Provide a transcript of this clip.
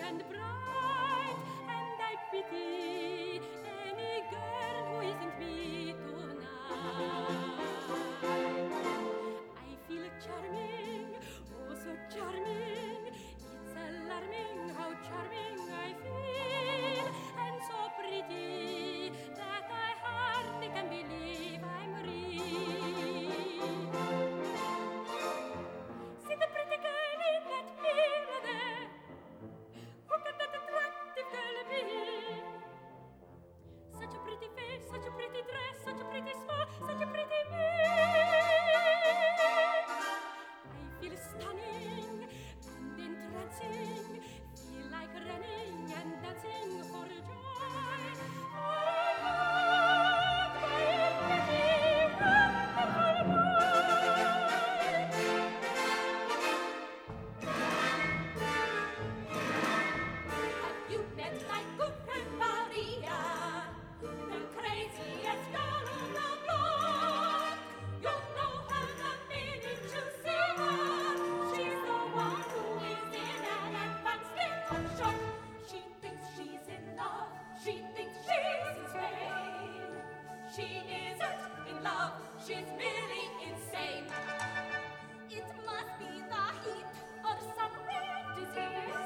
and bright, and I pity any girl who isn't me tonight. I feel charming, oh so charming. It's alarming how charming I feel, and so pretty that I hardly can believe I'm real. See the pretty girl in that mirror there. Who can that attractive girl be? Such a pretty face, such a pretty dress, such a pretty smile, such a pretty me. I feel stunning and entrancing, feel like running and dancing for joy. I love my pretty wonderful boy. Have you met my good friend Maria, the craziest girl on the block? You know her the minute you see her. She's the one who is in an advanced state of shock. She thinks she's in love, she thinks she's in Spain. She isn't in love, she's merely insane. It must be the heat or some rare disease.